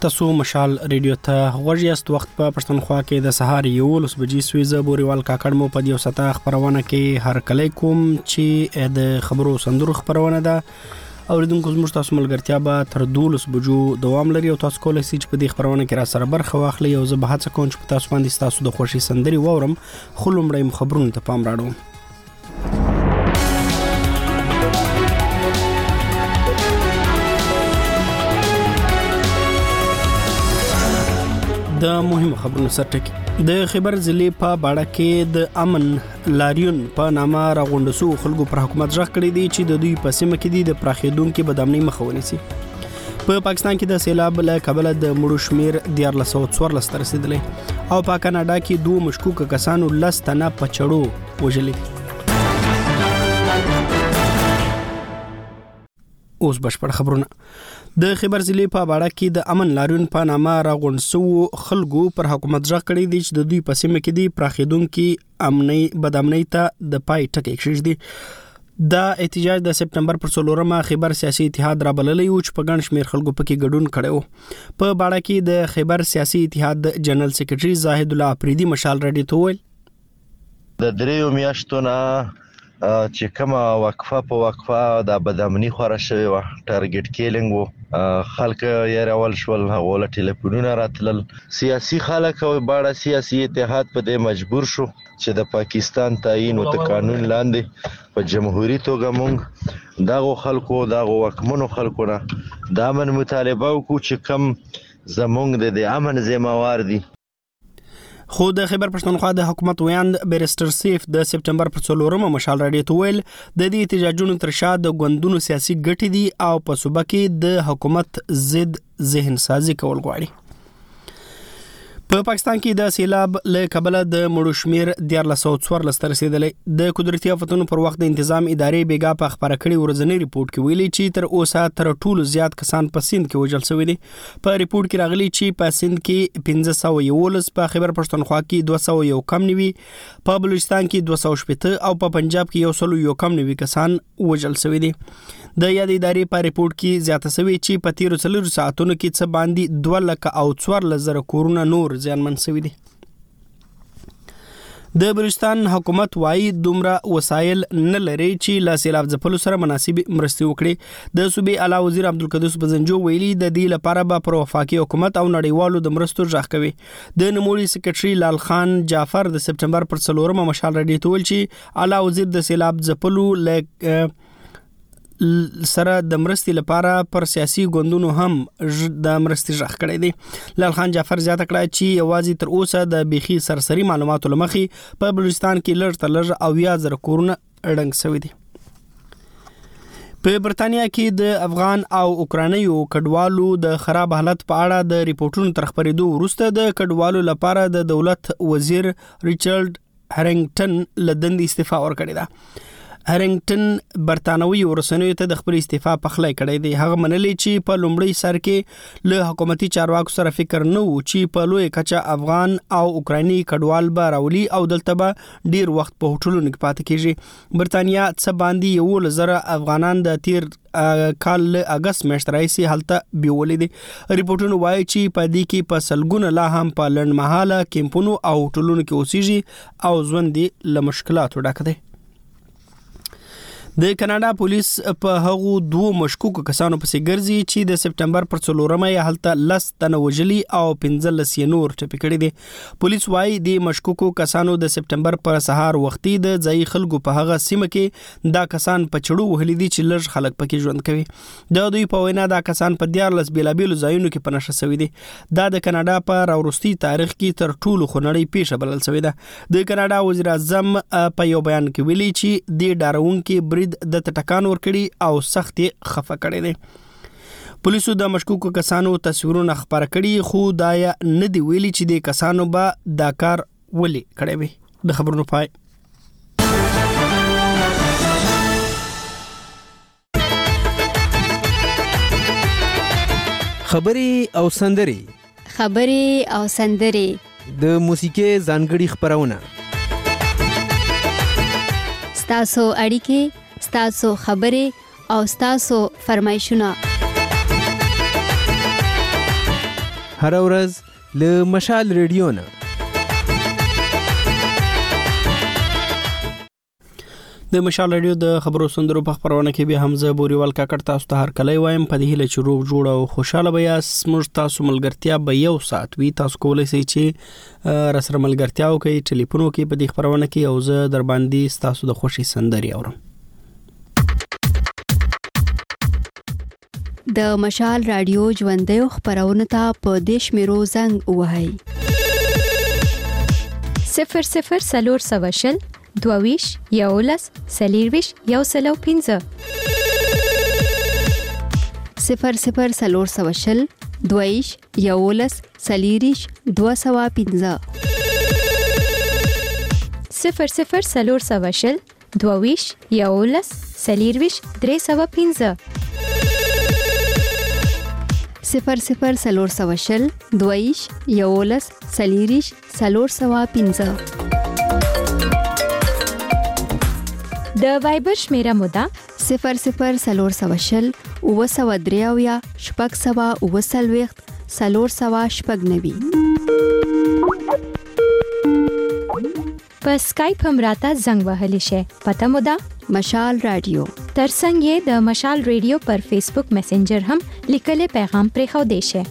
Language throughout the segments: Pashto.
تاسو مشال ریډیو ته غوږ یاست. وخت په پښتونخوا کې د سهار 11 بجې سویزه بوريوال کاکړ مو په دیو ستا خبرونه کې هر کله کوم چې د خبرو سندرو خبرونه ده اوریدونکو زموږ تاسو ملګرتیا به تر 12 بجو دوام لري او تاسو کولای شئ چې په دې خبرونه کې را سره برخه واخلئ او زه به هڅه کوم چې تاسو باندې تاسو د خوشي سندري وورم خو لومړی خبرونه ته پام راړو. د مهمه خبرونو سرټکی د خیبر ضلع په باړه کې د امن لاریون په نامه راغونډسو خلکو پر حکومت ځخ کړی دی چې د دوی په سیمه کې د پراخېدونکو بدامنۍ مخه ونیسي. په پاکستان کې د سیلاب له کبله د مړو شمیر 1414 ته رسیدلی او په کاناډا کې دوه مشکوک کسانو 10 تنه په چړو وژلي. اوس بشپړ خبرونه. د خیبر ضلع په باړه کې د امن لاریون په نامه راغونډسو خلکو پر حکومت ځخ کړی دی چې د دوی په سیمه کې د پراخېدونکو بدامنۍ ته د پای ټکی کېږدي. دا احتجاج د سپټمبر پر 4 خیبر سیاسي اتحاد را بللی او چې په ګڼ شمیر خلکو پکې ګډون کړو. په باړه کې د خیبر سیاسي اتحاد جنرال سیکریټري زاهد الله افریدي مشال رډي ته ویل د دریو میاشتو نه چې کومه وقفه د بدامنۍ خوره شوی و ټارګټ کیلینګ وو خلک یې راول شول هغه ټلیفونونه راتلل سیاسي خلک او باړه سیاسي اتحاد په دې مجبور شو چې د پاکستان تعین او د قانون لاندې په جمهوریت توګه مونږ دغه خلکو دغه وکمنو خلکو نه د امن مطالبه وکړو چې کم زمونږ د امن ذمہوار دي. خو د خیبر پښتونخوا د حکومت ویاند بیرستر سیف د سپټمبر پر 4 مشال راډیو ته ویل د دې احتجاجونو تر شا د غوندونو سیاسي ګټې دي او په صوبه کې د حکومت ضد ذهن سازي کول غواړي. په پاکستان کې د سیلاب له کبله د مړو شمیر 1414 ته رسیدلی. د قدرتي آفتونو پر وخت د تنظیم ادارې بیګا په خبره کړي ورځنی ریپورت کې ویلي چې تر اوسه تر ټولو زیات کسان په سند کې وژل شوي دي. په ریپورت کې راغلي چې په سند کې 1511 په خیبر پښتونخوا کې 201 کم نیوي په بلوچستان کې 280 او په پنجاب کې 101 کم نیوي کسان وژل شوي دي. د یاد ادارې په ریپورت کې زیاته شوی چې په 13 ساعتونو کې څه باندې 2,14,000 کورونه نور زیانمن شوي دي. د بلوچستان حکومت وايي دومره وسایل نه لري چې لا سیلاب ځپلو سره مناسب مرستې وکړي. د صوبې اعلی وزیر عبدالقدوس بزنجو ویلي د دې لپاره به پر وفاقي حکومت او نړیوالو د مرستو ځخ کوي. د نوموړي سیکریټري لال خان جعفر د سپټمبر پر 4 مشال راډیو ته ویل چې اعلی وزیر د سیلاب ځپلو سره د مرستې لپاره پر سیاسي ګوندونو هم د مرستې ځخ کړی دی. لال خان جعفر زیاته کړه چې یوازې تر اوسه د بيخي سرسري معلوماتو لمخې په بلوچستان کې لږ تر لږ 80,000 کورونه ړنګ شوي دي. په برتانیا کې د افغان او اوکرانیو کډوالو د خراب حالت په اړه د ریپورتونو تر خبرېدو وروسته د کډوالو لپاره د دولت وزیر ریچارډ هرینګټن له دندې استعفا ورکړې ده. هرینګټن برتانوي ورسنیو ته د خپل استعفا پخلی کړی دی. هغه منلي چې په لومړي سر کې له حکومتي چارواکو سره فکر نه و چې په لوی کچه افغان او اوکراني کډوال به راولي او دلته به ډیر وخت په هوټلونو کې پاتې کیږي. برتانیا څه باندې 11,000 افغانان د تیر کال له اگست میاشتې راهیسې هلته بیولې دي. ریپورتونه وایي چې په دې کې په سلګونه لا هم په لنډمهاله کیمپونو او هوټلونو کې اوسېږي او ژوند یې له مشکلاتو ډک دی. د کاناډا پولیس په هغو دوه مشکوکو کسانو پسې ګرځي چې د سپټمبر پر 4 یې هلته 10 تنه وژلي او 15 نور ټپي کړي دي. پولیس وايي د مشکوکو کسانو د سپټمبر پر سهار وختي د ځای خلکو په هغه سیمه کې دا کسان په چړو وهلي دي چې لږ خلک پکې ژوند کوي. د دوی په وینا دا کسان په 14 بیلابیلو ځایونو کې پنهشه شوي دي. دا د کاناډا په راوروستي تاریخ کې تر ټولو خونړۍ پیښه بلل شوې ده. د کاناډا وزیر اعظم په یو بیان کې ویلي چې د ډاروونکو د ټکان ورکړي او سخت خفه کړي دي. پولیسو د مشکوکو کسانو تصویرونه خبره کړي خو دا نه دی ویلي چې د کسانو به دا کار ولې کړی وي. د خبرونو پای. خبري او سندري د موسیقي ځانګړي خبرونه ستاسو اړیکې ستاسو خبرې او ستاسو فرمایشونه هر ورځ له مشال ریډیو نه. د مشال ریډیو د خبرو سندرو په خبرونه کې به حمزه بوريوال کاکړ تاسو ته هر کله وایم په دې هله چې روغ جوړ او خوشاله بیا موږ تاسو ملګرتیا به یو ساعت وي. تاسو کولای شئ چې رسره ملګرتیا وکړئ ټلیفون وکړئ په دې خبرونه کې او زه در باندې تاسو د خوشي سندري اورم. د مشال رادیو ژوندۍ خبرونه ته په دیش میرو زنګ وهاي 00 سواشل دوویش یولس سلیرویش یو سلو 15 00 سواشل دوویش یولس سلیریش 215 00 سواشل دوویش یولس سلیرویش 315 00 سواشل دوویش یولس سلیریش 315 د وایبر شمیره مودا 00 سواشل او سوادریاویا شپږ سوا او سلويخت سلور سوا شپږ نوي. په سکایپ هم راته زنګ وهلی شي. پته مودا مشال رادیو. ترڅنګ یې د مشال ریډیو پر فیسبوک میسنجر هم لیکل پیغام پرې خو دی شي.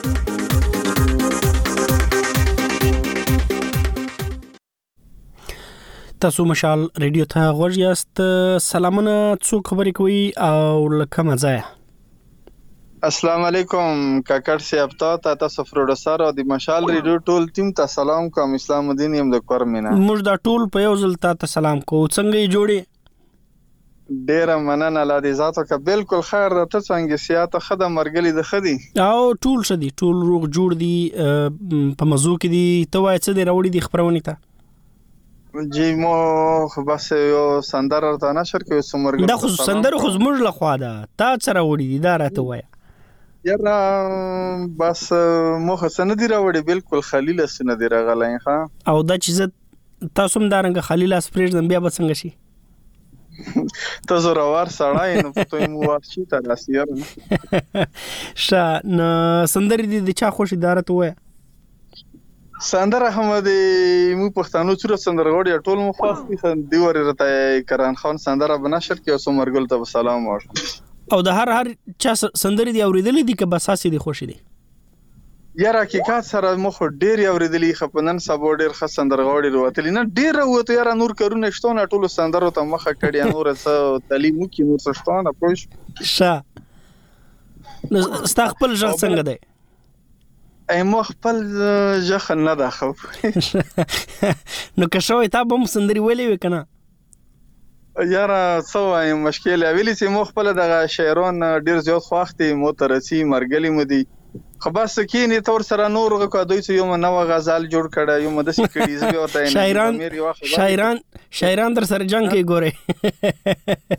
تاسو مشال ریډیو ته غوږ یاست. سلامونه، څوک خبرې کوي او لکه مزه؟ السلام علیکم کاکړ صاحب، تاسو پروډوسر او د مشال ریډیو ټول ټیم ته سلام کوم. اسلام الدین يم د کورمینا. موږ دا ټول په یو ځل ته سلام کوو. څنګه یې جوړې؟ ډیر مننه لا دې ذاتو کا بالکل خیر ده. ته څنګه سیاته خدای مرګلی د خدي او ټول شدي، ټول روغ جوړ دي په مزو کې دي. ته وای څه دی راوړي دي خبرونه ته؟ جی مو بس یو سندر ته نشر کې سمرګ دا خو سندر خو زموږ له خوا ده. تا څه راوړي دي دا راته وای. یاره بس مو حسن دی راوړي بالکل خلیل سن دی راغلی ها. او دا چې تاسو هم دارنګ خلیل اسپریډ بیا به څنګه شي؟ ته زوروار سړای نو ته مو ورشي ته راسیار شا نو سندري دي چا خوشي دارته وای. سندر احمد مو پښتنو چور سندرغوړي ټول مو خاص دی ورته کران خان سندره بنشر کې اوس مرګل ته سلام ورته. او د هر چا سندري دی اوریدلې دي که بس اساسي دي خوشي دي؟ یاره حقیقت سره مخ ډیر اوریدلې خپنن سبو ډیر خاص سندرغوړي وروتلی نه ډیر وته یاره نور کارونه شتونه ټول سندرو ته مخه کړي نور څه تعلیم کې نور څه شتونه پوه شا. نو استغفر ځخ څنګه دی؟ مو خپل ځخ نه دا خو نو که شوی تا به سندري ویلې وکنه یاره څو وایم مشکل ویلی چې مو خپل د شاعران ډیر زیات خوختي مو ترسي مرګلی مودي خو بس کینی تور سره نور غو دوی چې یو نو غزل جوړ کړه یو مده سې کړي زه ورته شاعران در سره جنگ کې ګوره.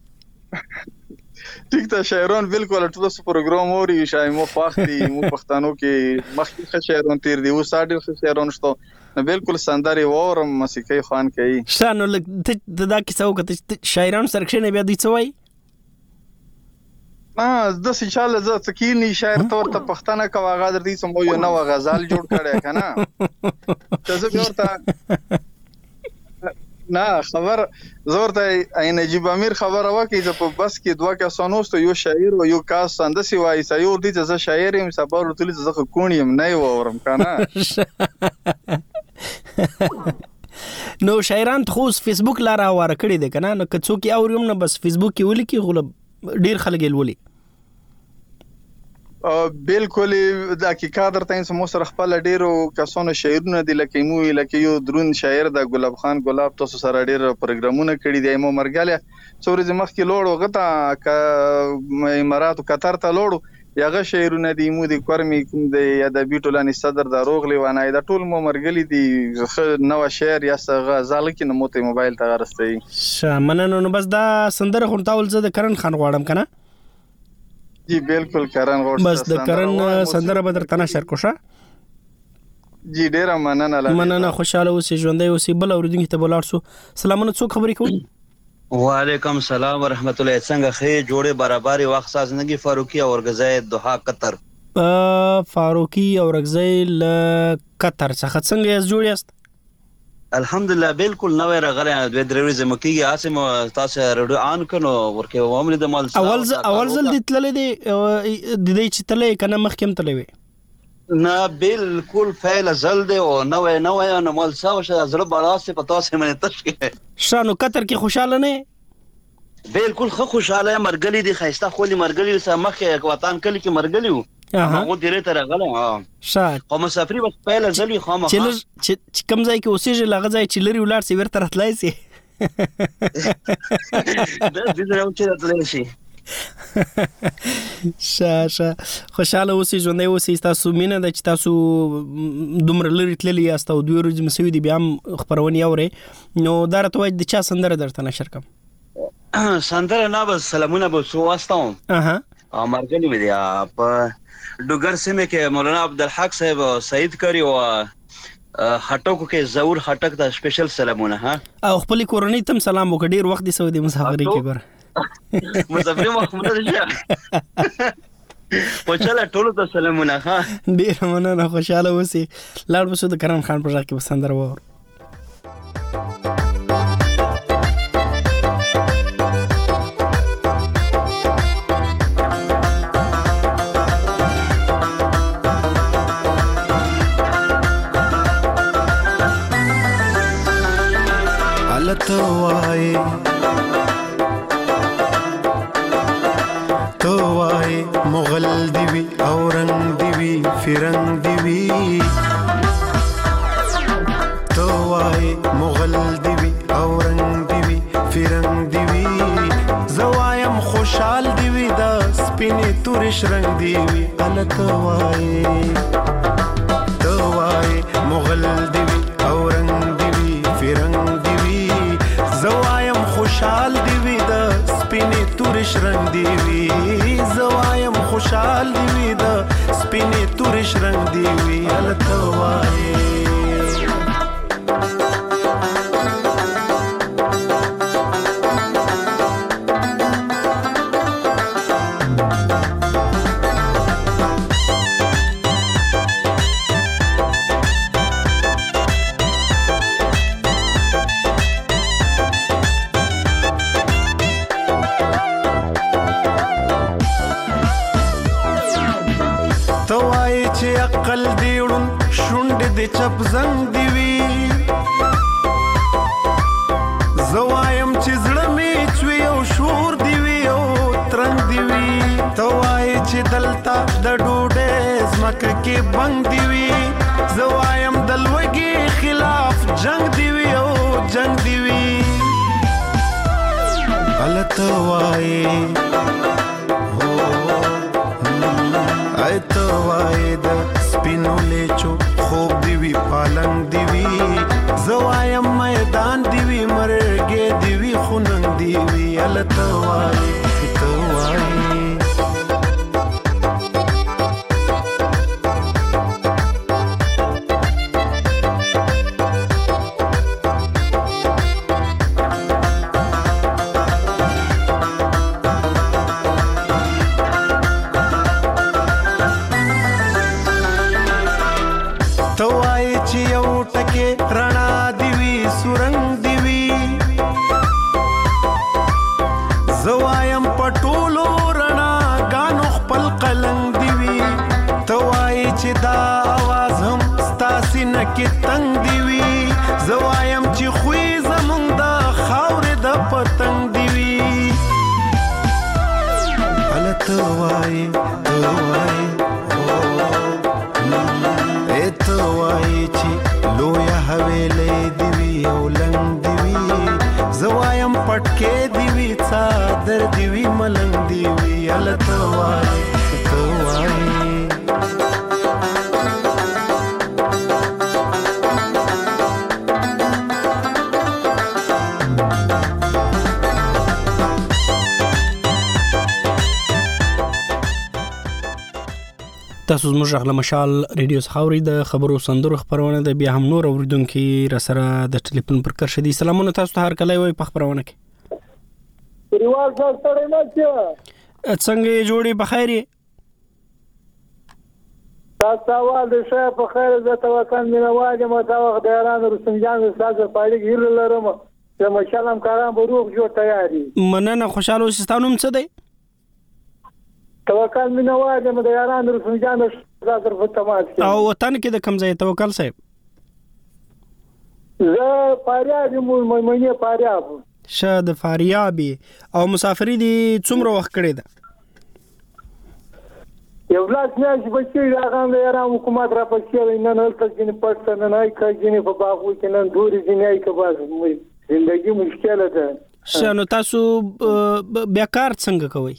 ټیک ته شاعران بالکل ټول پروګرام اوري شای مو خوختي مو پښتنو کې مخکې شاعران تیر دی او ساډر شاعران شته نو بالکل سندري وورم موسیقي خوان کوي. شانو ته دا کیسه وکړه شاعران سرکښنه بیا دوی څه وای؟ د سچاله زه تکینی شاعر تور ته پښتنه کا غادر دي سمو یو نو غزل جوړ کړي کنه ته زه ورته نه خبر زور ته عین نجیب امیر خبره وکي چې په بس کې دوه کسانوست یو شاعر او یو کاس اندسي وای سيو دي چې زه شاعر يم صبر ورته زه کونیم نه وورم کنه. نو شاعران خو فیسبوک لاره واره کړی دي کنه. نو که څوک اوریم نه بس فیسبوک کې ولیکي غو ډیر خلک ولي بالکل د حقیقت درته سمو سره خپل ډیرو کسانو شاعرونه دي لکه یو درون شاعر د ګلاب خان ګلاب تاسو سره ډیر پروګرامونه کړی دي. مو مرګاله څورې مخکې لوړو غته امارات او قطر ته لوړو یاغه شاعرونه دي مو د کورمی کوم د ادبي ټولنې صدر د روغلی وانای د ټول مو مرګلی دي نو شعر یا غزل کې نو مو موبایل ته غرستي شامنه. نو بس دا سندره خونتاول زه د کرن خان غواړم کنه. جی بالکل کرن غوښتل بس د کرن سندره بدر تنه شر کوشه. جی ډیر مننه خوشاله اوسې ژوندۍ اوسې. بل اوریدونکو ته بولاړ سو. سلامونه، څوک خبرې کوي؟ وعلیکم السلام ورحمت الله. څنګه خې جوړه برابرۍ وخت سازنګي فاروقي او ورغزای دوحه قطر. فاروقي اورکزی له قطر څخه څنګه یې جوړ یاست؟ الحمدلله بالکل نوې راغلی دوه درې ورځې مکیږي اسیم تاسو رډو آن کنو ورکه وامل د مال اول ځل د تللې دی د دې چې تلې کنه مخکې تلې وي نه بالکل فعل زل دی او نوې نو مال ساو شه زړه بالاسته په تاسو باندې تشکي شانو قطر کې خوشاله نه بالکل خوشاله مرګلي دي خيسته خولي مرګلي سره مخه وطن کلی کې مرګلي هغه ډیره تر غله شاد او مسافری بس پهل ځلی خامخا چې کم ځای کې اوسېږي لغه ځای چې لري ولار سي ورته راتلای سي د دې راو چې راتلای شي شاشه خوشاله اوسې ژوندې اوسې تاسو مینه د چې تاسو دومره لري تللی یاست او دوی ورځې مسوي دي بیا خبرونه اوري نو دا راته وای د چا سندره درته نشر کوم سندره نه بس سلامونه به سو واستم مرګنی مې دی په ډوګر سیمه کې مولانا عبدالحق صاحب سعید کری او خټکو کې زور خټک دا سپیشل سلامونه ها او خپل کورنۍ تم سلام وکړ ډیر وخت دی سعودي مسافرۍ کې ګور مسافرۍ محمود شه پوچاله ټولو ته سلامونه ها ډیر مننه خوشاله اوسې لاړ بسو د کرم خان پر ځای کې بسندر وور تو وای مغل دیوی او رنگ دیوی فرنگ دیوی تو وای مغل دیوی او رنگ دیوی فرنگ دیوی زوایم خوشحال دیوی دا سپینی تورش رنگ دیوی تو وای مغل دیوی او رنگ دیوی فرنگ دیوی زوایم خوشحال دیوی دا سپینی تورش رنگ دیوی زوایم خوشحال دیوی دا سپینی تورش رنگ دیوی تو وای عقل دیړون شونډ د چپ زنګ دیوی زوایم چې زړه می چوي او شور دیوی او ترنګ دیوی توای چې دلتا د ډوډۍ زمکه کې بنګ دیوی زوایم دلوګي خلاف جنگ دیوی او جنگ دیوی التوای تو وای د سپینو لیچو خوب دیوی پالنګ دیوی زوایم میدان دیوی مرګې دیوی خوننګ دیوی الته وای تو وای رڼا دیوی سورنګ دیوی زوایم پټولو رڼا غانو خپل قلنګ دیوی توای چې دا आवाज هم ستاسي نکي تنگ دیوی زوایم چې خوې زمونږ د خاورې د پتنګ دیوی الته وای توای توای چې لویا حویلې دیوی او لنګ دیوی زوایم پټکې دیوی څادر دیوی ملنګ دیوی الته وای توای تاسو زموږ غل مشال ریډیو څخه د خبرو سندرو خبرونه د بیا هم نور اوریدونکو را سره د ټلیفون پر کرشدي سلامونه تاسو ته هر کله وي په خبرونه کې پریوال تاسو ته نه چې څنګه جوړي بخیري تاسو د شه په خیر زه توکل مینه وایم او دا وخت د ایران رسنجان استاد په اړه ګیر لرم چې مشالم کاران به روغ جوړ تیاری مننه خوشاله اوسستانوم څه دی توکل مینه وایم د ایران رسنجان استاد په تماس او وطن کې د کم ځای توکل صاحب زه فاریاب مې فاریاب شه د فاریاب او مسافری دي څومره وخت کړی ده یو لاس میاشت بچی راغان د ایران حکومت را پښې نن هلته ځینې پټ نه نه کوي ځینې په باغو کې نن دوري ځینې کوي باز زندگی مشکله ده شنو تاسو بیا کار څنګه کوي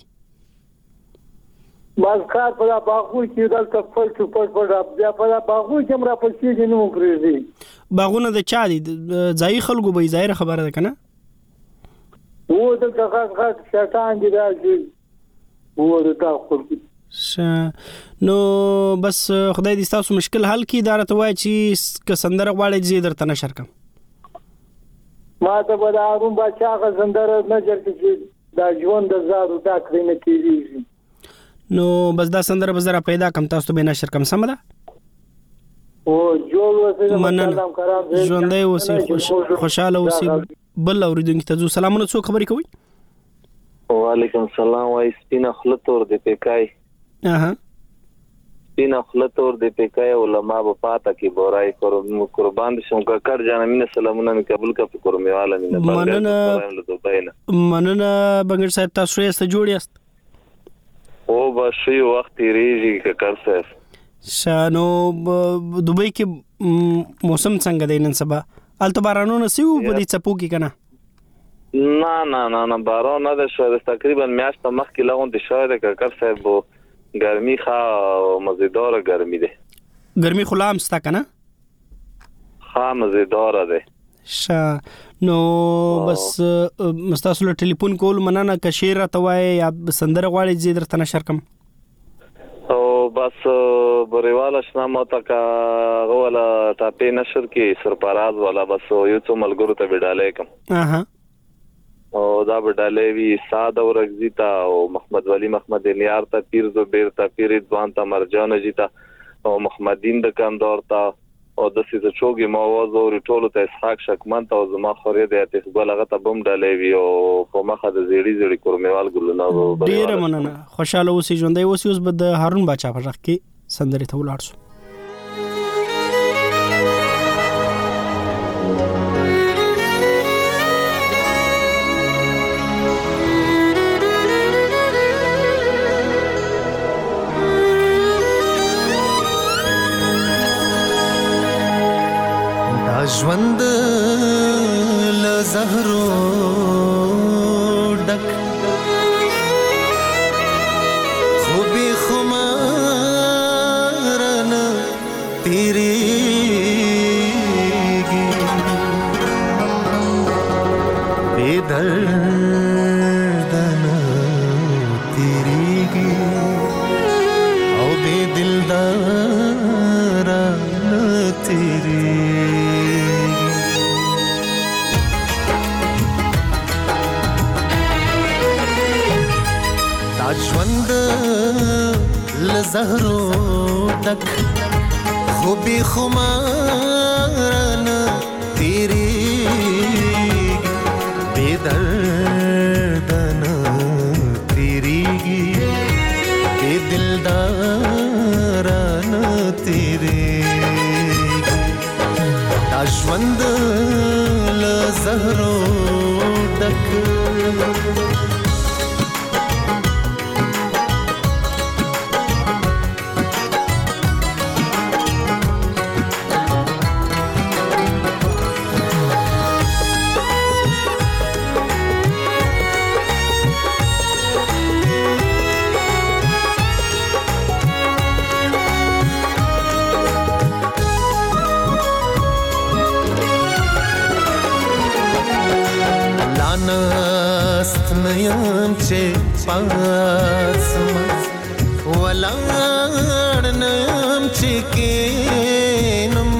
باز کار په باغو کې دلته پټ بیا په باغو کې را پښې دي نو پرېږدي باغونه د چا دي ځای خلکو به ظاهر خبره ده کنه وو دلته غاټ شیطان دي راځي وو دلته خلکو نو بس خدای دې تاسو مشکل حل کړي دا راته وایي چې که سندره غواړئ چې درته نشر کړم ما ته به د هارون باچا هغه سندره نشر کړي چې دا ژوند د زارو دا کړی نه کېږي نو بس دا سندره به زه پیدا کړم تاسو ته به نشر کړم سمه ده او جوړ اوسئ مننه ژوندی اوسئ خوشحاله اوسئ بل اورېدونکي ته ځو سلامونه څوک خبرې کوئ وعلیکم السلام وای سپینه خوله تور د پیکای سپینه خوله تور د پیکای علما په پاته کې بورای قربان شم ککر جان مینه سلامونه می قبول کا په کورمیواله مینه مننه بنګر صاحب تاسو یې ست جوړ یاست او بشي وخت ریږي ککر صاحب شانو دوبۍ کې موسم څنګه دی نن سبا الته بارانونه سیو په دې چپو کې کنه نه باران نه ده شو تقریبا میاشت مخکې لغون دي شوی د ککر صاحب ګرمي ښه مزیدار ګرمي ده ګرمي خو لام ستا کنه ښه مزیدار ده نو بس مستاسو له ټلیفون کول مننه که شعر راته وایي یا سندره غواړئ چې درته نشر کړم او بس بریواله شنه ماته که غوله ټاپې نشر کې سرپراز والا بس یو څو ملګرو ته بډالۍ کم او دا بډالۍ وی ساده ورغزی تا او محمد ولی محمد الیار تا پیر زبیر تا پیر ځوان تا مرجان جیتا او محمدین د کاندار تا او د سې چوغي مواز او ټولو ته اسحاق شکمن تا او زما خورې د اتفاق لغه ته بم ډالۍ وی او په مخه د زیړی کورمیوال ګلونه ډیر مننه خوشاله اوسئ ژوندۍ اوسئ اوس به د هارون باچا په ځخ کې سندرې ته ولاړ شو ژوند له زهرو ډک خو بې خمار نه تېرېږي بې درد نه تېرېږي او بې دلدار نه تېرېږي ژوند لزهرو ډک خو بې خمار نه تېرېږي بې درد نه تېرېږي بې دلدار نه تېرېږي دا ژوند لزهرو ډک نیم چې پاسم ولاړ نیم چې کینم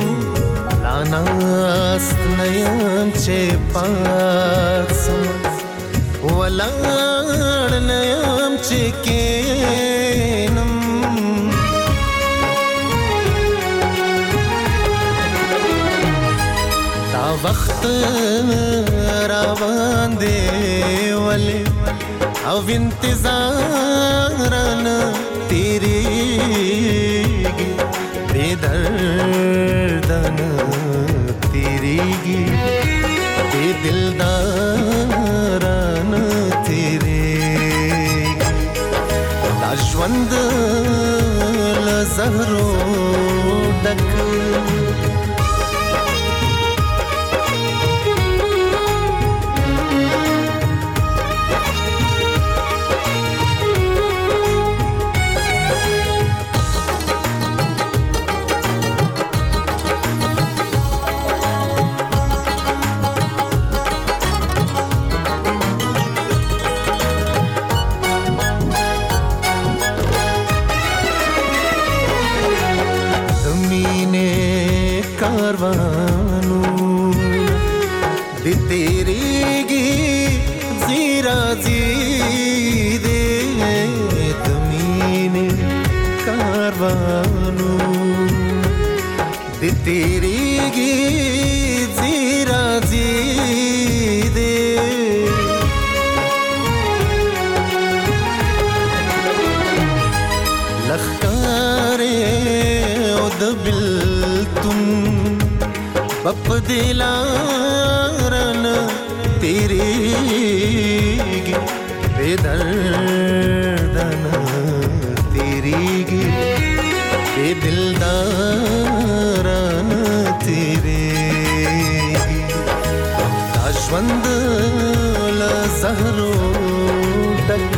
لاناست نیم چې پاسم ولاړ نیم چې کینم وخت را باندې ولې او انتظارن تیریږي بے دردن تیریږي بے دلدارن تیریږي دا ژوند له زهرو ډک کاروانو د تیریږي زیرا زی دې د مینې کاروانو د تیریږي زیرا زی دې لخکارې او د بلتون بپ دلارن تیریږي بے دردن تیریږي بے دلدارن تیریږي دا ژوند له زهرو ډک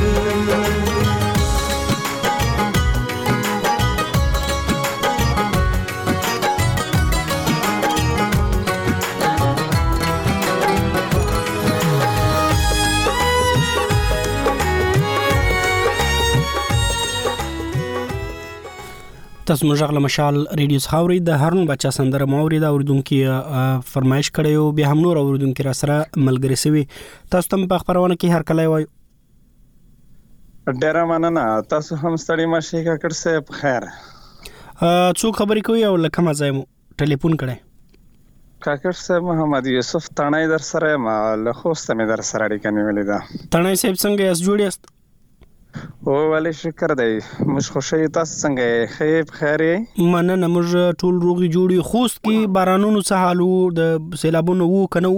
تاسو موږ غل مشال ریډیو څخاوري د هارون بچا سندره موري دا اوردونکو فرمایش کړیو به هم نور اوردونکو را سره ملګری سوي تاسو تم په خبرونه کې هر کله وایو ډیر مننه تاسو هم ستړي مشه کاکړ صاحب خیر څو خبرې کوي او لکه ما زمو ټلیفون کړي کاکړ صاحب محمد یوسف تڼای در سره ما له خوسته مې در سره اړیکه نیولې ده تڼای صاحب څنګه یاست جوړ یاست او ولې شکر دی مش خوشی تاسو څنګه خیر خیره مننه موږ ټول روغي جوړي خوست کې بارانونو څه حالو د سیلابونو وو کنه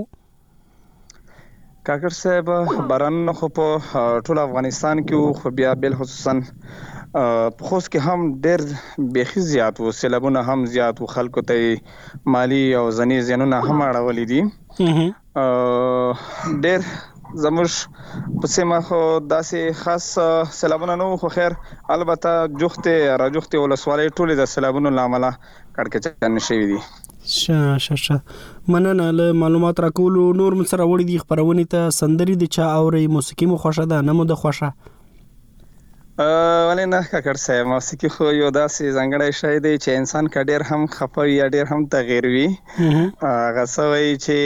کاکړ صاحب باران خو په ټول افغانستان کې خو بیا بل خصوصا خوست کې هم ډېر بيخي زیات وو سیلابونه هم زیات وو خلکو ته مالی او ځنی زینونه هم اړولې دي ډېر زموږ په سیمه خو داسې خاص سیلابونه نو خو خیر البته جوخته راجوخته ولسوالۍ ټولې د سیلابونو لامل کړکچن شوی دي شه مننه له معلومات راکولو نور من سره وړي دي خبرونه ته سندري دي چا اوري موسیقي مو خوښه ده نه مو د خوښه ولې نه کاکړ صاحب موسیقي خو یو داسې ځانګړی شی دی چې انسان کا ډېر هم خپوي یا ډېر هم تغیر وي غسوي چې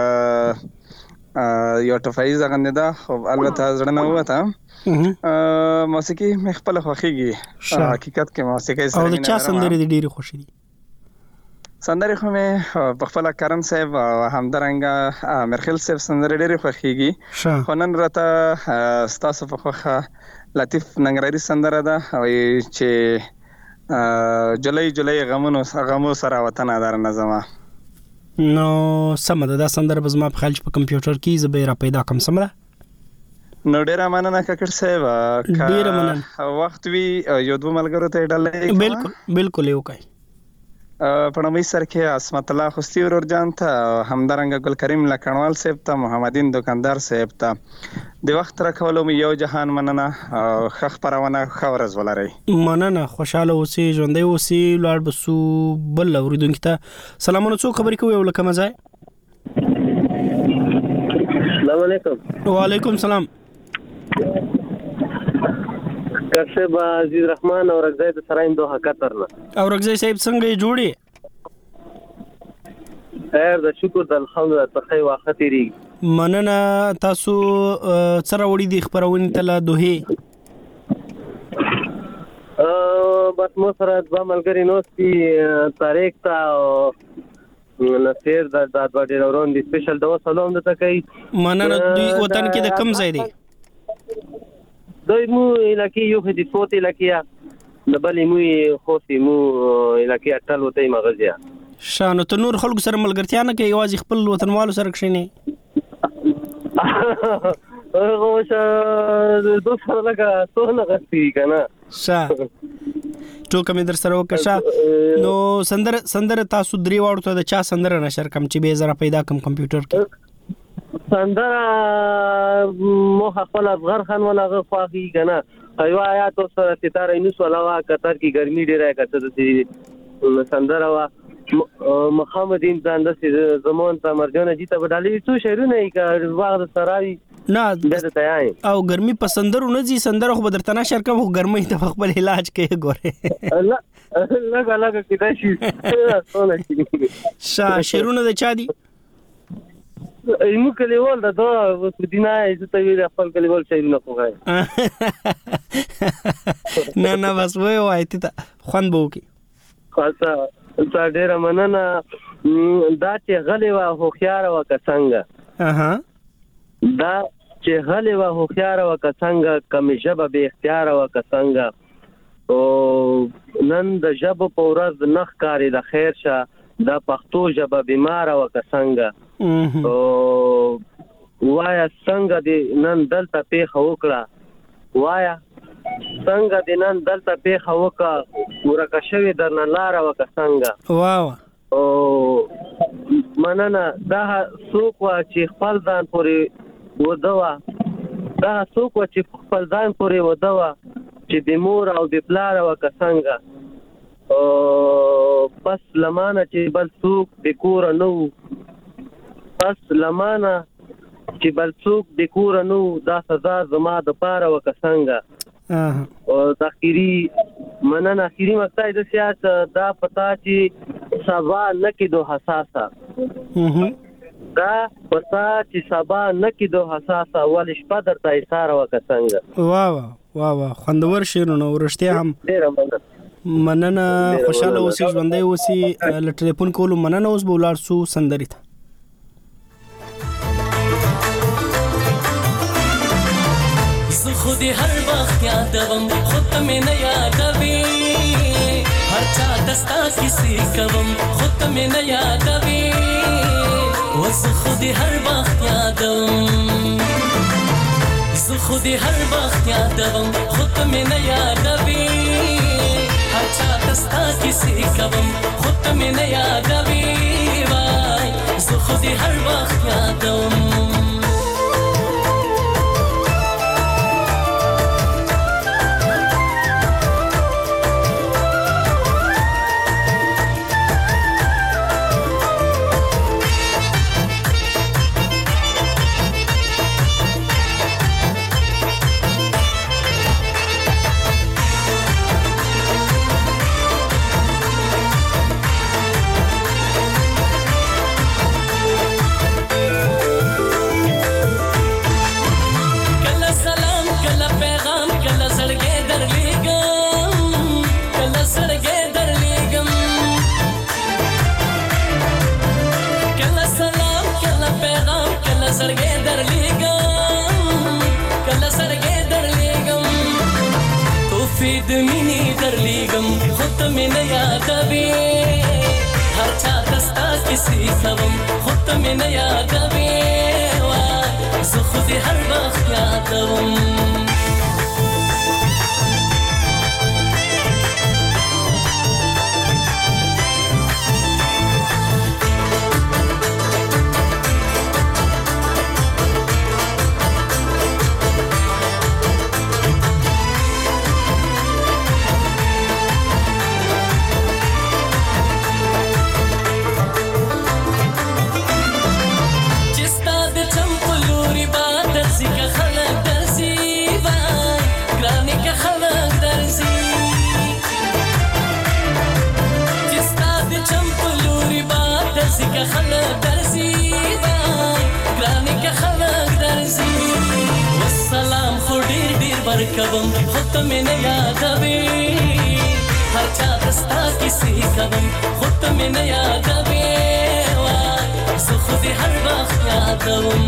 یو ټفایز غنډه ده خو البته زړه نه وته موسیقي مې خپل خوښيږي حقیقت کې موسیقي سره او چا سندري دي ډېر خوشي دي سندري خو مې په خپل کرم صاحب همدارنګه مرخل صاحب سندري ډېر خوښيږي خو نن راته ستاسو په خوخه لطیف ننګرهاري سندره ده او چې جولای غمو سره وطن ادار نظم نو سمده دا سندره بزما په خلج په کمپیوټر کې زبېره پیدا کوم سمره نو ډیره مننه کاکړ صاحب ډیره مننه وخت وی یو دوه ملګرو ته ډالې بالکل یو کوي پړمې سر کې اسمت الله خوستي ورور جان ته همدارنګ ګل کریم لکنوال صاحب ته محمدین دکاندار صاحب ته د وخت راکولو یو جهان مننه خخ پرونه خورز ولري مننه خوشاله اوسې ژوندې اوسې لاړ بسو بل اوریدونکو ته سلامونه څو خبرې کوي ولکه مزای السلام علیکم وعلیکم السلام کښه عزیز رحمان او رغزای د سراین دوه قطر نه او رغزای صاحب څنګه جوړي خیر د شکر د الحمدلله تخی واختيري مننه تاسو سره وړي د خبرونه تل دوه بس مو سره د ملګری نو سي طریق تا نصیر د ډېر اورون دی سپیشل د سلام د تکي مننه. دوی وطن کې د کم ځای دی؟ دوی مو لکه یو خدي فوت لکه د بلې مو خوسي مو لکه اټل وته مغزیا شانو ته نور خلکو سره ملګرتیا نه کوي، یوازې خپل وطنوالو سره کښینی؟ اوسه دوه سره لکه څونه غستی کنه شا ټوکه مې در سره وکړه. نو سندره تاسو درې واړو ته د چا سندره نشر کم چې به زره پیدا کم کمپیوټر کې؟ سندره مو خپل اصغر خان ولا غفاقي کنه ایو آیات سره ستاره نو سوالوا قطر کی ګرمي ډیره کته دي سندره وا محمد امزان د زمون ته مرجانه جیته بدالي څو شعرونه یې کا واغ سراوي نه او ګرمي پسندرو نه زی سندره خو بدرته نشر کوم ګرمي ته خپل علاج کوي ګوره لګه کیدا شي شعرونه د چا دي؟ ایمو کلیوال دا ودینا عزت ویل خپل کلیوال شعرونه کوي نه بس وای ته خوان بو کی خاصه ډېر مننه. دا چې غلې وا هو خيار وا کڅنګ دا چې غلې وا هو خيار وا کڅنګ کم جبه به اختیار وا کڅنګ او نن د جبه په ورځ نخ کاری د خیر شه دا پښتو جبه بیمار وا کڅنګ او وایا څنګه دې نن دلته پیښه وکړه وایا څنګه د نن دلته پیښه وکړه ورکه شوی درنه لار وکړه څنګه واو او مننه. دا څوک وا چې خپل ځان پورې ودوا دا څوک وا چې خپل ځان پورې ودوا چې د مور او د پلار وکړه څنګه او بس لمانه چې بل څوک د کور نو بس لمانه چې بل څوک د کور نو دا سزا زما د پاره وکړه څنګه او تخیری مننه. اخیری مقطع د سیاست دا پتا چې سبا نکیدو حساسه دا پتا چې سبا نکیدو حساسه ول شپه درته ایثار وکړه څنګه واه خوندور شعرونه ورشته هم مننه. خوشاله اوسې ژوندۍ اوسې ل ټلیفون کولو مننه. اوس به ولار سو سندري ته خودی هر وقت یادوم خود می نه یادوی هر چا دستا کسی کوم خود می نه یادوی وز خودی هر وقت یادوم خودی هر وقت یادوم خود می نه یادوی هر چا دستا کسی کوم خود می نه یادوی وای خودی هر وقت یادوم زه خو دې هر وخت یادوم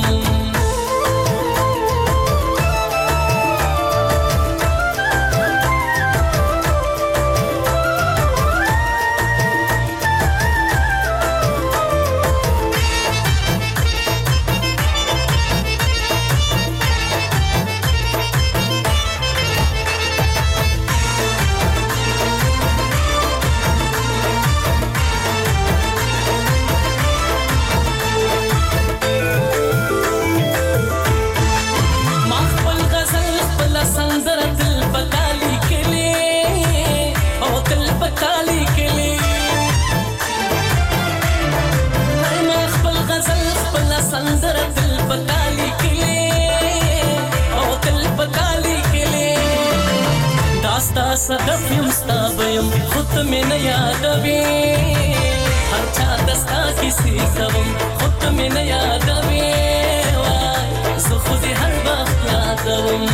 صدف یم ستا بیم خود میں نه یادوي هر چا دستا کسی کوم خود میں نه یادوي وای زه خود هر وخت یادوم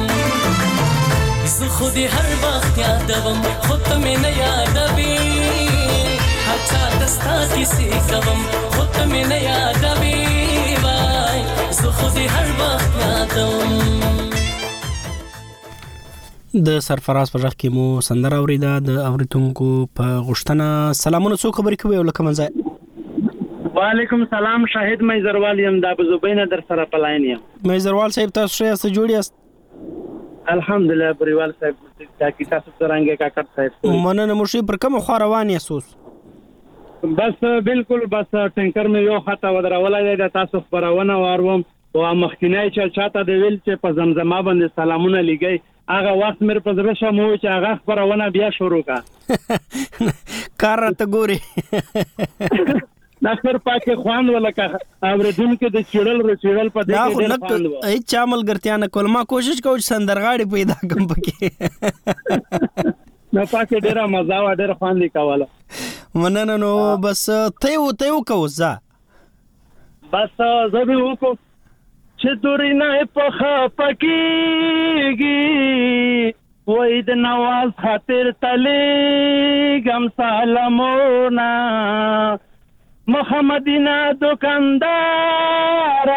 زه خود هر وخت یادوم خود میں نه یادوي هر چا دستا کسی کوم خود میں نه یادوي وای زه خود هر وخت یادوم د سرفراز په ځخ کې مو سندره اوریدا د اوریدونکو په غشتنه سلامونه څو خبرې کوي ولکه منځه وعلیکم سلام شاهد میزروال یم د ابو زبینه در سره پلاین یم میزروال صاحب تاسو څه جوړ یاست الحمدلله بریوال صاحب تاکي تاسو څنګه کاکړ صاحب مننه مرشي پر کوم خو روان یاسوس بس بالکل بس ټینکر مې یو خطا ودرولای د تاسو خبرونه واروم او مخکینای چاته د ویل چې په زمزمه باندې سلامونه لګي هغه وخت مې په زړه شمو چې هغه خبرونه بیا شروع کا کار ته ګوري ناصر پاکه خوان ولکه اوریدونکو د چیرل په دې کې ډېر خوان و هیڅ عمل ګرتیا نه کول ما کوشش کوم سندرغاړي پیدا کوم پکې نو پاکه ډېر مزه و ډېر خوان دی کاواله مننه نو بس ته کوزا بس زه به وکم چې دوری نه په خپکیږي وای د نواز خاطر تلګم سلامونه محمدینا دکاندار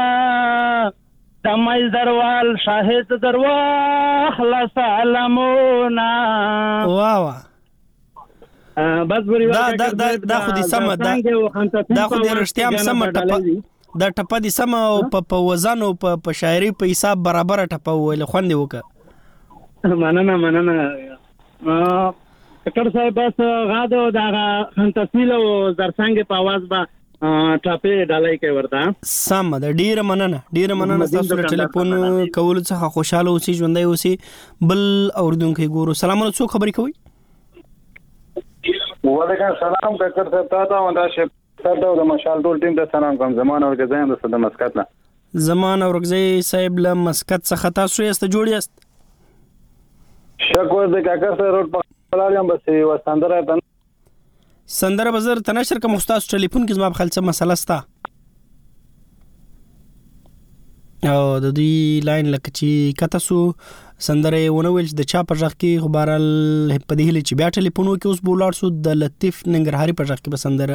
دمای دروال شاهد درواخلا سلامونه واو بس بری دا خو دې سم دا خو دې رښتیا سم دا ټپه دي سم او په وزن او په شاعري په حساب برابر ټپه ویل خوند وکړه مننه کټر صاحب بس غاده دا تفصیل او درڅنګ په आवाज با ټاپه ډالای کوي ورته سم دا ډیره مننه تاسو له ټلیفون کول څخه خوشاله اوسئ ژوندۍ اوسئ بل اوردونکو ګورو سلامونه څو خبرې کوي وعلیکم السلام کټر صاحب تاسو دا شه تاسو د مشال ټول ټیم ته سلام کوم زمان او غزایم د مسقط نه زمان او غزای صاحب له مسقط څخه تاسو یې جوړ یاست شکر دې کاکر سره روډ په لاریم بس و سندره بازار تنشر کوم استاد ټلیفون کې زما خپل څه مسله ستا او د دې لاین لکه چې کته سو سندره ونه ویل د چا په ځخ کې خبرال په دې هلي چې بیا ټلیفون وکي اوس بولار سو د لطیف ننګرهاري په ځخ کې به سندره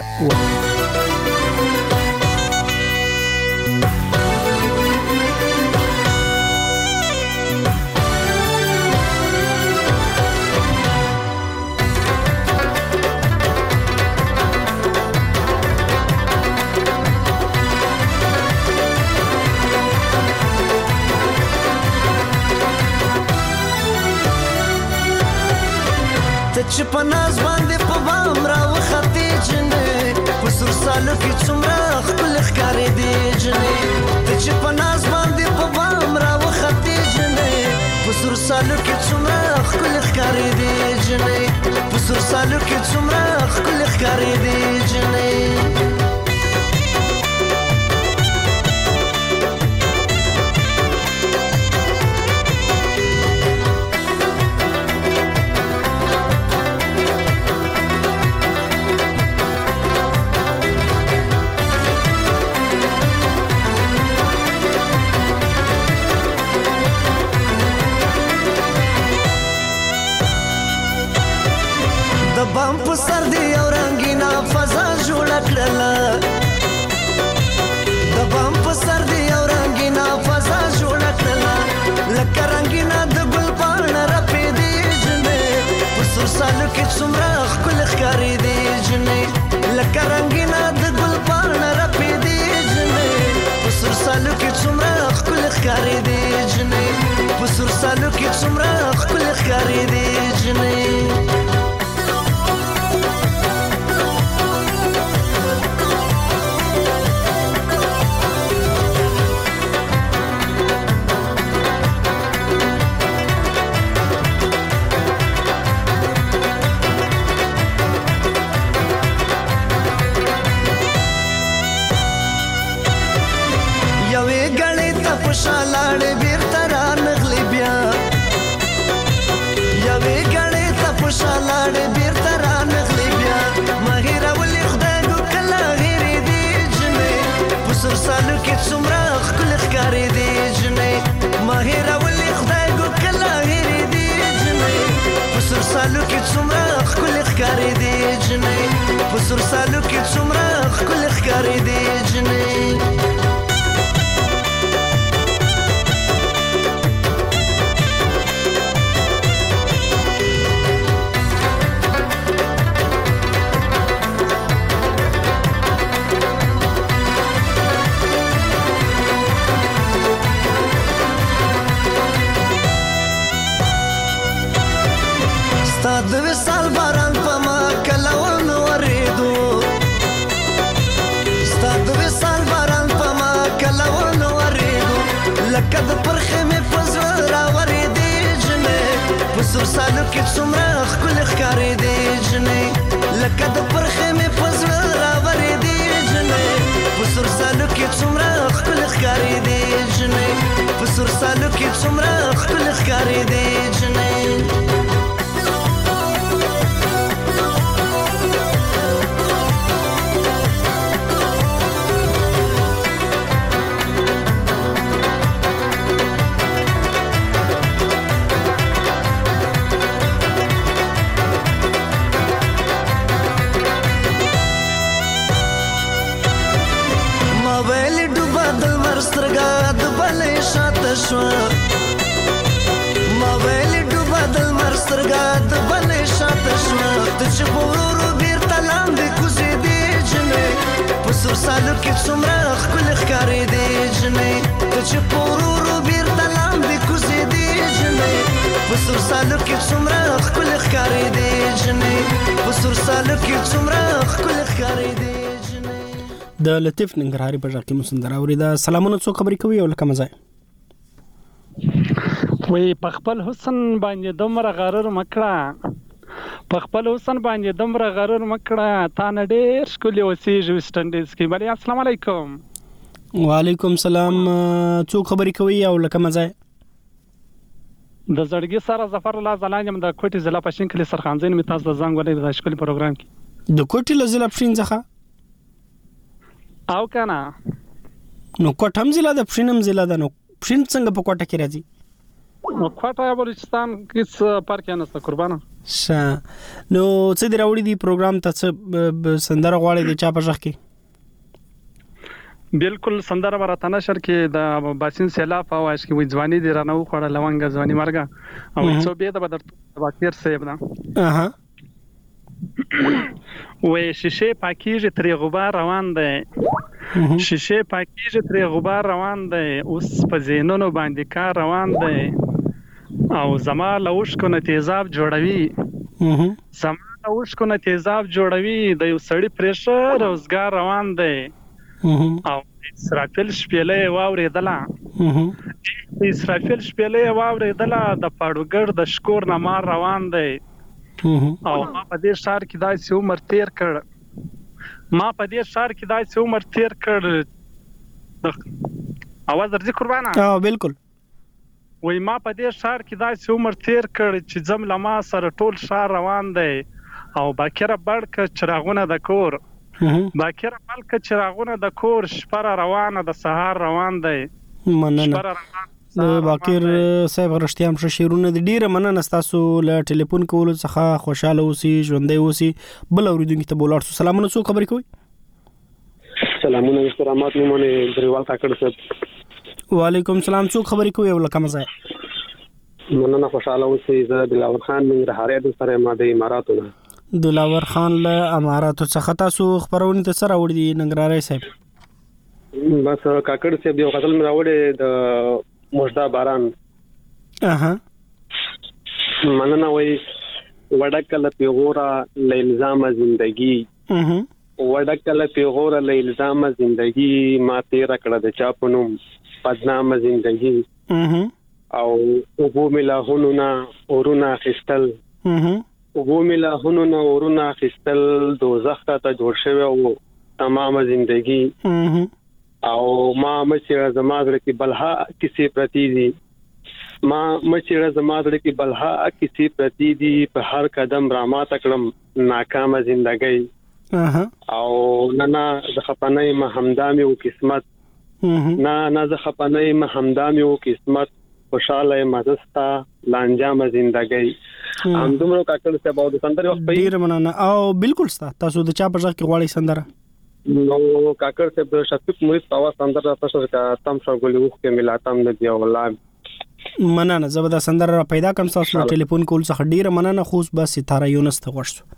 چې په ناز باندې په بام راوختې جنې په سور سالو کې څومره خپل ښکارې دي جنې چې په ناز باندې په بام راوختې جنې په سور سالو کې څومره خپل ښکارې دي جنې په سور سالو کې څومره خپل ښکارې دي جنې بام په سر دی او رنگینا فضا جوړ کړ ښکارې دې جنې په سور سالو کې څومره ښکلې ښکارې دې جنې شالاړې بیرته رانغلې بیا یوې ګړې ته په شالاړې بیرته رانغلې بیا ما هېرولې خدای ګو کله هېرې دې جنې په سر سالو کې څومره ښکلې ښکارې دې جنې ما هېرولې خدای ګو کله هېرې دې جنې په سر سالو کې څومره ښکلې ښکارې دې جنې په سر سالو کې څومره ښکلې ښکارې دې جنې د وصال باران په ما کلون ورېدو ستا د وصال باران په ما کلون ورېدو لکه د پرخې مې په زړه راورېدې جنې په سور سالو کې څومره ښکلې ښکارېدې جنې لکه د پرخې مې په زړه راورېدې جنې په سور سالو کې څومره ښکلې ښکارېدې جنې په سور سالو کې څومره ښکلې ښکارېدې جنې سترګا د بلې شاته شو ما ویلې ډوبه د لمر سترګا د بلې شاته شو ته چې په ورورو بیرته لاندې کوزېدې جنې په سور سالو کې څومره ښکلې ښکارېدې جنې ته چې په ورورو بیرته لاندې کوزېدې جنې په سور سالو کې څومره ښکلې ښکارېدې جنې په سور سالو کې څومره ښکلې ښکارېدې د لطیف ننګرهاري په ژغ کې مو سندره اورېده. سلامونه، څوک خبرې کوي او له کومه ځای؟ وی په خپل حسن باندې دومره غرور مکړه په خپل حسن باندې دومره غرور مکړه تا نه ډېر ښکلي اوسېږي ویسټ انډیز کې. بلې السلام علیکم. وعلیکم سلام. څوک خبرې کوي او له کومه ځای؟ د زړګي سره ظفر الله زلان یم د کوټې ضلع پښین کلي سرخانزین مې تاسو ته زنګ ولې د ښکلي پروګرام کې د کوټې له ضلع پښین څخه او کنه نو کوټه هم ضلع د پښین هم ضلع ده. نو پښین څنګه په کوټه کې راځي؟ کوټه یا بلوچستان کې فرق نه نشته قربانه. ښه، نو څه دی راوړي دی پروګرام ته؟ څه سندره غواړي د چا په ژغ کې؟ بالکل سندره برته نشر کې د باسین سیلاف اواز کې وې ځواني دی رانه وخړه لونګ ځواني مرګه او څو به د بدر واکیر صاحب نه وې شیشه پاکیږي تری غبار روان دی شیشه پاکیږي تری غبار روان دی اوس په زینونو باندې کار روان دی او زما لوش کو نه تیزاب جوړوي زما لوش کو نه تیزاب جوړوي د یو سړی پریشر روزګار روان دی او اسرافیل شپېلې واورېدله اسرافیل شپېلې واورېدله د پاړوګر د شکور نه مار روان دی او ما په دې شهر کې داسې عمر تیر کړ اواز درځي قربانه؟ بالکل. وای ما په دې شهر کې داسې عمر تیر کړ چې ځم لما سره ټول شهر روان دی او باکره بړک چراغونه د کور باکره بلک چراغونه د کور شپره روانه د سهار روان دی. مننه باکر صاحب، رښتیا هم ښه شعرونه دي. ډیره مننه ستاسو له ټلیفون کولو څخه. خوشاله اوسئ، ژوندی اوسئ. بل اوریدونکي ته بولاړ شو. سلامونه، څوک خبرې کوي؟ سلامونه احترامات مونه دریوال کاکړ صاحب. وعلیکم سلام. څوک خبرې کوي او له کومه ځای؟ مننه، خوشاله اوسئ. زه دلاور خان ننګرهاري د سره ما د اماراتو نه. دلاور خان له اماراتو څخه تاسو خبرونه ته سره وړي ننګرهاري صاحب؟ بس کاکړ صاحب یو غزل مې راوړې د مجدا باران مننه وای وډکل پیغورا لالزام زندگی وډکل پیغورا لالزام زندگی ما تیر کړه د چاپنوم بدنام زندگی او وګو ملا هونونا اورونا خستل وګو ملا هونونا اورونا خستل دوزخ ته جوړ شوی او تمام زندگی او ما مچره زماغړه کې بلها کسی پرتی دي ما مچره زماغړه کې بلها کسی پرتی دي په هر قدم را ما تکړم ناکام زندگی او نه ز خپنه محمدامي او قسمت نه ز خپنه محمدامي او قسمت خوشاله مزستا لانجام زندگی هم دومره کاکل څه باور سندره وخت په ډیر مننه او بالکل تاسو د چا په ځخ کې غواړئ سندره نو کاکل څه د شفیق مرید په आवाज سندره تاسو کا تم شغل وخت کې ملاتم نه دی والله مننه زبدا سندره پیدا کوم تاسو ټلیفون کول څخه ډیر مننه خو بس ستاره یونس ته غوښتو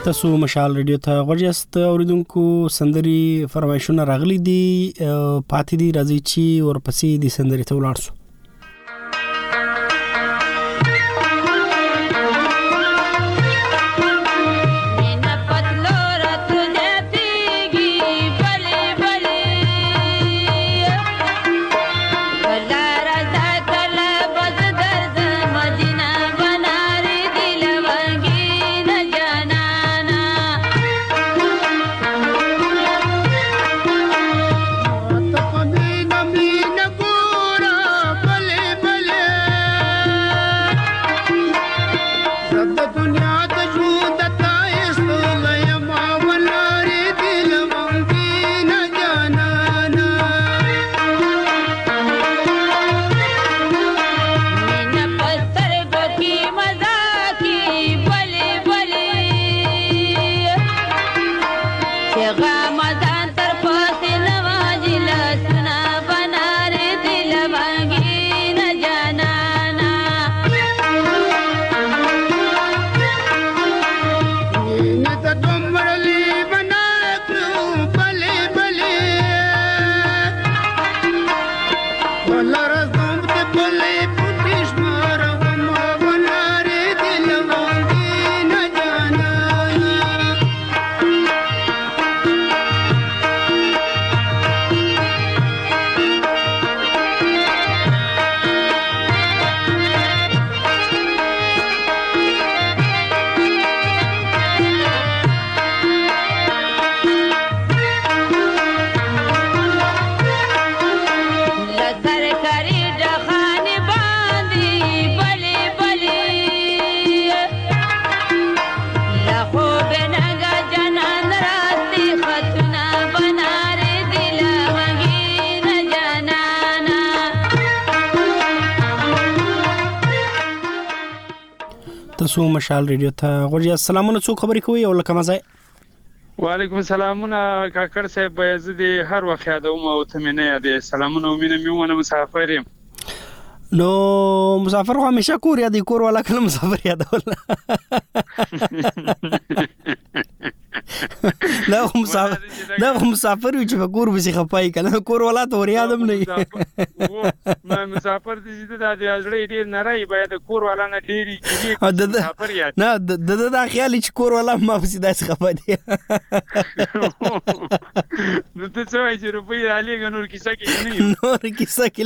تاسو مشال رادیو ته غوړیاست اوریدونکو سندري فرمایشونه راغلي دي پاتې دي راځي چې ورپسې دي سندري ته ولاړ شو تاسو مشال رادیو ته غوړی السلامونه څو خبرې کوي او لکه مزه وعلیکم السلامونه کاکړ صاحب زه هر وخت یادوم او ته مې نه یادې سلامونه ومنه میونه مسافر یم نو مسافر خو همیشه کور یادې کور والا کله مسافر یادول دا مسافر وي چې په کور به شي خپای کنه کور ولا ته ور یادم نه ما مسافر دي چې دا ځړې ډیر نه راي باید کور والا نه ډیری کیږي مسافر یاد نه دا خیال چې کور والا ما وسې داس خپای دي نو ته څه وایې چې روپۍ علي نور کیسه کې نه نور کیسه کې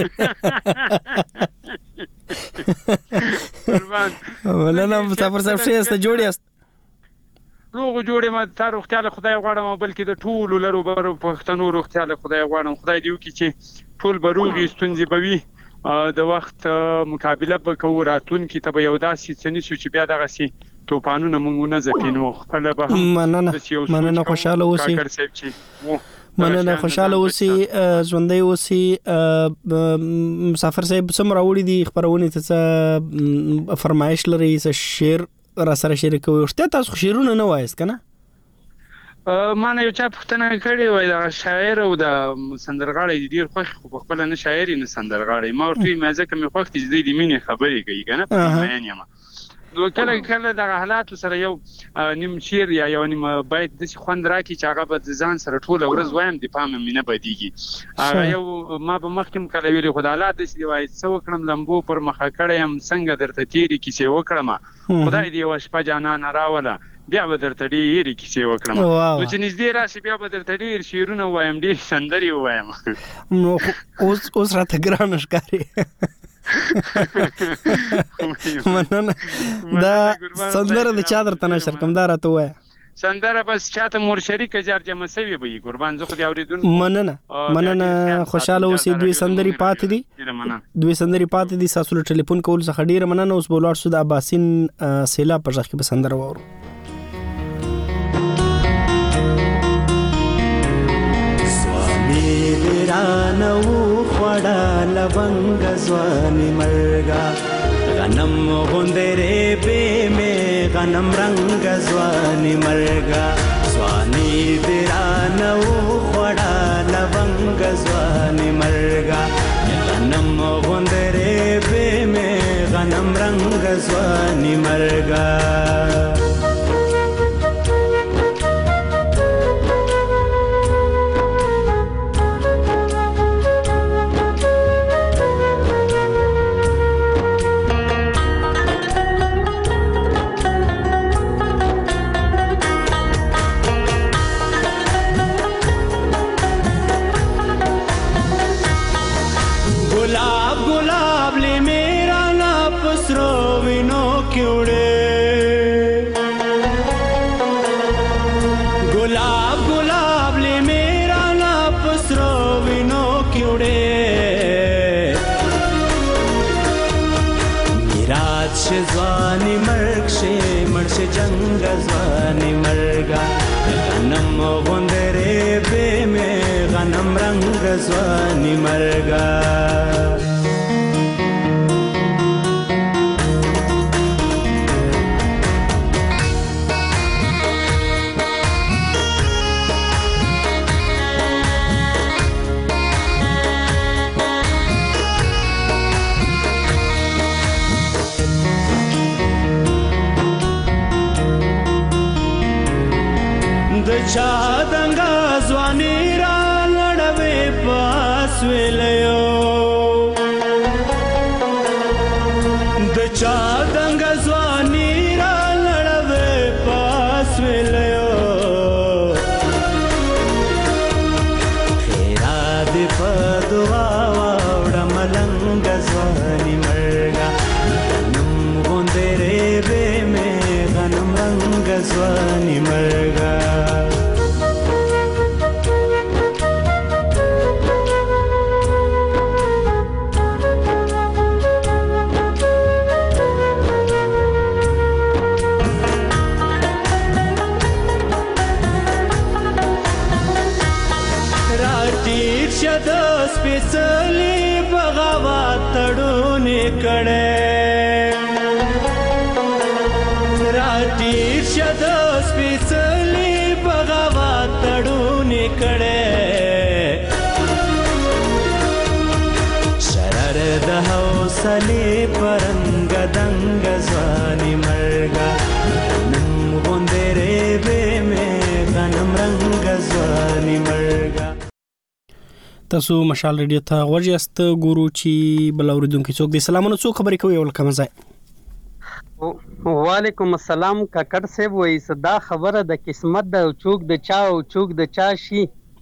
ولنه مسافر صاحب شه است جوړیاست روغ جوړې ما تاسو روغتیا خدای غواړم بلکې د ټول لرو برو پښتنو روغتیا خدای غواړم خدای دیو کې چې ټول بروغي ستونزې بوي د وخت مقابله وکړو راتون کې ته یو داسې څنې چې بیا دغه سي توپانونه مونږ نه ځپینو خپل به مننه خوشاله اوسئ مننه خوشاله اوسئ ژوندۍ اوسئ مسافر صاحب سم راوړي دي خبرونه ته فرمایش لري شعر را سره شریک کوي ورته تاسو شعرونه نه وایست کنه ما نه یو چا پښتنه کړی وای دا شاعر او د سندرغاړي ډیر خوښ خو خپل نه شاعر نه سندرغاړي ما ورته مازه کوم خوښ دي د مینې خبرې کوي کنه بیان یم نو کله د حالات سره یو نیم شعر یا یو نیم بیت د خوند راکی چې هغه به ځان سره ټول ورځ وایم د پام مینه بدیږي یو ما به مخکم کله ویلي خدای د دې وای څو کړم لمبو پر مخه کړم څنګه درته تیری کیسه وکړم خدای دې وشپه جانان راوله بیا به درته ډېری کیسې وکړم نو چې نږدې راشي بیا به درته ډېر شعرونه وایم ډېر سندرې ووایم نو اوس راته ګرانه ښکاري مننه دا سندره د چا درته نشر کوم دا راته ووایه سندره بس چاته مور شریکه جرجمه سوي به قربان زه خو دې اوریدونکو مننه خوشاله اوسئ دوی سندري پاتې دي تاسو له ټلیفون کول څخه ډیره مننه اوس بولار شو د اباسین سیلا په ځخ کې به سندره وورو رانو خوڑا لونگ زوانی مرگا غنم غندرے بے میں غنم رنگ زوانی مرگا زوانی درانو خوڑا لونگ زوانی مرگا غنم غندرے بے میں غنم رنگ زوانی مرگا یاد شه ځواني مرګ شه مړ شه جنګ ځواني مرګا غنم غوندره به مې غنم رنگ ځواني مرګا چا دنګا ځواني را لړوي پاس ویلو د چا دنګا ځواني را لړوي پاس ویلو خیرا دې په دعا وړه ملنګ ځواني مرګا غنم غوندره به مې غنم رنگ ځواني مرګا شد سپیڅلی بغاوت تړونې کړې راټیر شد سپیڅلی بغاوت تړونې کړې شرر د حوصلې پرنګ دنګ ځواني مرګا غنم غوندره به مې غنم رنګ ځواني مرګا تاسو مشال ریډیو ته غوږیاست ګورو چې بل اوریدونکو څوک دي سلامونه څوک خبرې کوي ولکم ځای وعلیکم السلام کاکړ صاحب وایي صدا خبره د قسمت د چوک د چا او چوک د چا شي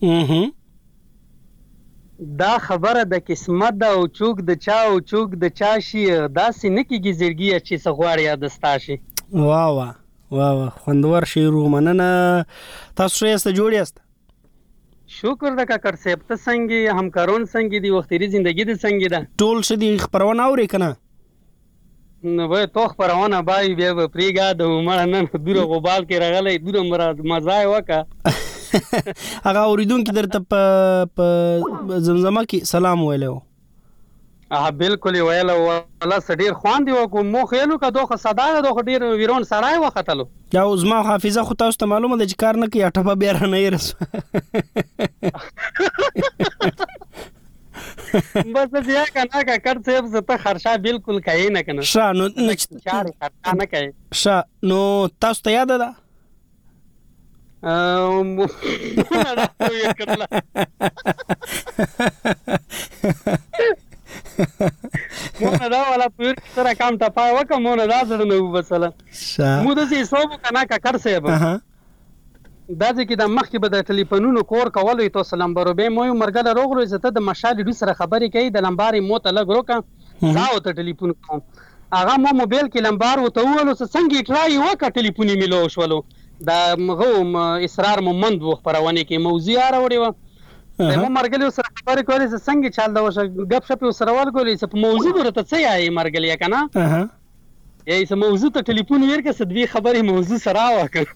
دا خبره د قسمت د او چوک د چا او چوک د چا شي دا سینکیږي زړګي چې سغواړي یادستا شي واه خوندور شعر ومننه تاسو یې جوړ یاست شکر د کاکړ صاحب ته څنګه همکارون څنګه دی وختي زندگی د څنګه ده ټول شدي خبرونه اوري کنه نو به تو خبرونه بای بیا پریګا د عمر نن دوره غوبال کې راغلی دوره مراد مزه وکا هغه اوریدونکو درته په زمزمه کې سلام ویلو بالکل ویلو ولا سډیر خوان دی وکو مو خېلو کا دوه صدا دوه ډیر ویرون سړای وختلو یا زما حافظه خو تاسو ته معلومه ده چې کار نه کوي اټه بیا نه یې رس بس بیا کنه کا کړ څه زته خرشا بالکل کای نه کنه شا نو چار خرشا نه کای شا نو تاسو ته یاد ده مونږ دا ولا پیر سره کام ټپا وکه مونږ دا زړه نو وسله مو د سې سوب کنه کا کړ سه به دا چې د مخ کې به د ټلیفونونو کور کولې تو سلام بروبه مو مرګله روغلو زته د مشال ډو سره خبرې کوي د لمباري موت لګ روکا زاو ته ټلیفون کوم هغه مو موبایل کې لمبار وته ولو څنګه ټرای وکړه ټلیفوني ملو شولو دا مغو اصرار مومند و خبرونه کې موضوع راوړی و مو مرګله سره خبرې کولې څنګه چال دا وشه غب شپ سره ورګولې په موضوع ورته څه یې مرګله کنه یې سم موضوع ته ټلیفون ورکه سدوی خبرې موضوع سره واکه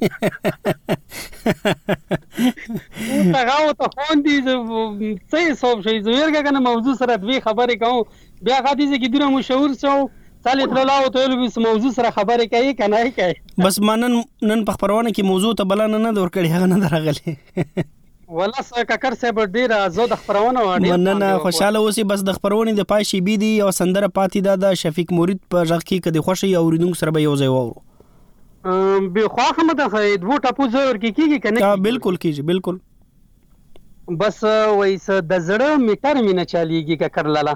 تاغاو ته خوندې څه سوب شي ورګه کنه موضوع سره دوی خبرې کوم بیا غادي چې ګډه مشهور شو تعالی ترلاو ته له موضوع سره خبرې کوي کنه کوي بس نن په خبرونه کې موضوع ته بل نه ورکړي هغه نه درغلي ولا کاکر صاحب ډیر زو د خبرونه وړي مننه خوشاله اوسې بس د خبرونه د پای شي بي دي او سندره پاتې ده شفیق مرید په ځخ کې کدي خوشي اوریدونکو سره به یو ځای وورو به خواخه مده دوه ټاپو زور کیږي کنه بالکل کیږي بالکل بس وایس د زړه میټر مینه چاليږي کاکر لاله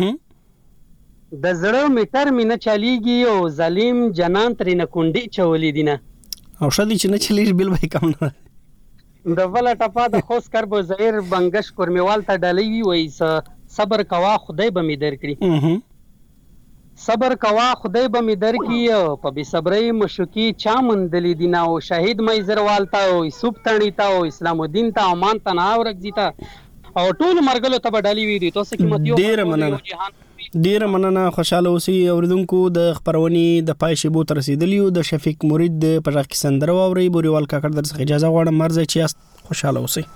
د زړه میټر مینه چاليږي او ظالم جنان ترنه کونډي چولې دینه او شدي چې نه چلیږي بل به کم نه د ولا ټپا د خوش کربو زهیر بنگش کورمیوال ته ډالۍ وی وایس صبر کوا خدای به می درکړي صبر کوا خدای به می درکړي په بي صبري مشکی چا مندلې دینا او شهید مې زروالتا او سوب تڼیتا او اسلام الدین ته امان تناو رکځیتا او ټول مرګلو ته ډالۍ وی دي تاسو قیمت یو ډیر مننه ډیر مننه. خوشاله اوسئ اوریدونکو. د خبرونې د پای شیبو تر رسیدلیو د شفیق مرید په ځای کې سندره واوري. بوريوال کاکړ در څخه اجازه غواړم. مرزه چې خوشاله اوسئ.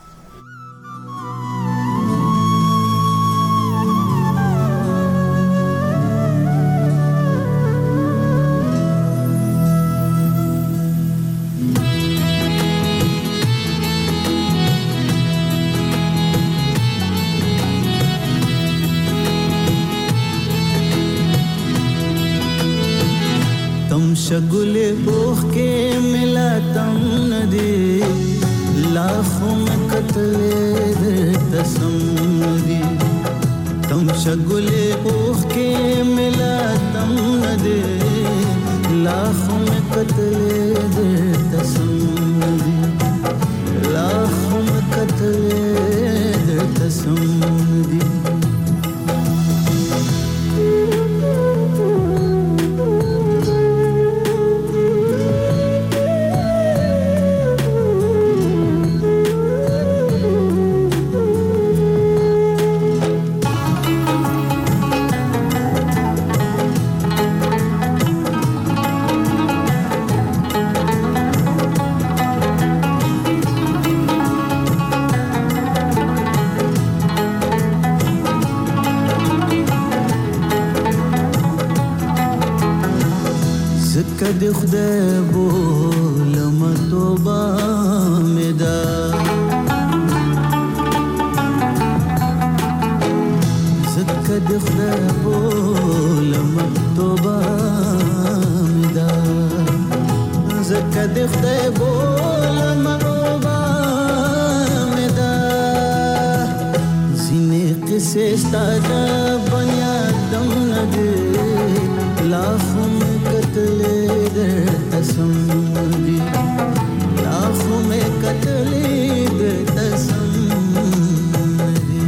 शगुले ओख के मिला तम न दे लाखों में कतले दे तसम दी तम शगुले ओख के मिला तम न दे लाखों में कतले दे तसम दी लाखों में कतले दे तसम दी کد خدای بولم توبه مدا زکد خدای بولم توبه مدا زکد خدای بولم توبه مدا زینه قصه ستاده بنیادم نده लाखों में कतले दे तसम दी लाखों में कतले दे तसम दी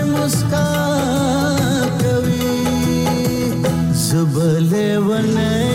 सबले वने